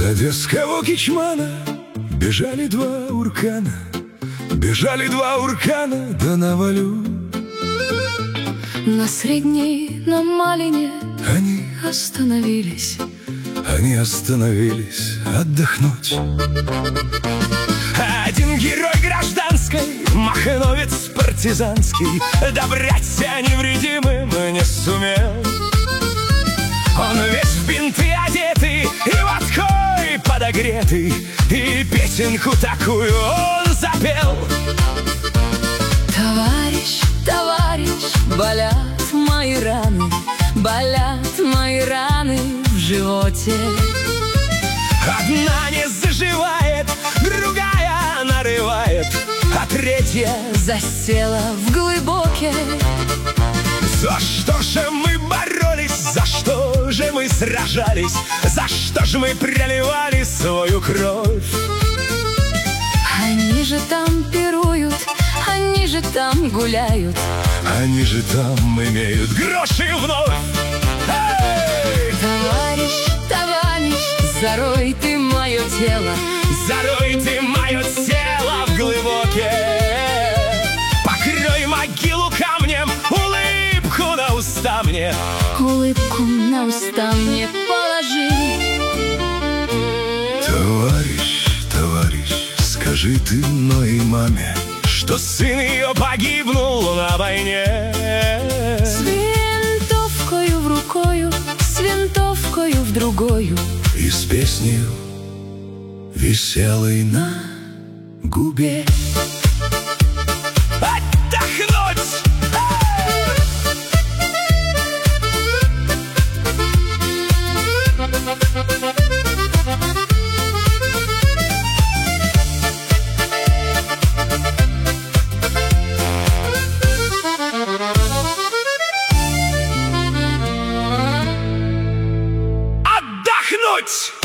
одесского кичмана бежали два уркана, бежали два уркана, да на валю. На средней, на Малине Они остановились отдохнуть. Один герой гражданской, махновец партизанский, добраться невредимым не сумел. Он весь в бинты одетый и водкой подогретый, и песенку такую он запел. Товарищ, товарищ, болят мои раны, болят мои раны в животе. Одна не заживает, другая нарывает, а третья Засела в глубоке. За что же мы боролись, за что же мы сражались, за что же мы проливали свою кровь? Они же там пируют, они же там гуляют, Они же там имеют гроши вновь. Эй! Товарищ, товарищ, зарой ты мое тело, Зарой ты мое тело в глубоке, покрой могилу камнем, улыбку на уста мне, улыбку на уста мне положи. Товарищ, товарищ, скажи ты моей маме, что сын ее погибнул на войне. С винтовкою в рукою, с винтовкою в другою, И с песней веселой на губе. Отдохнуть! Отдохнуть!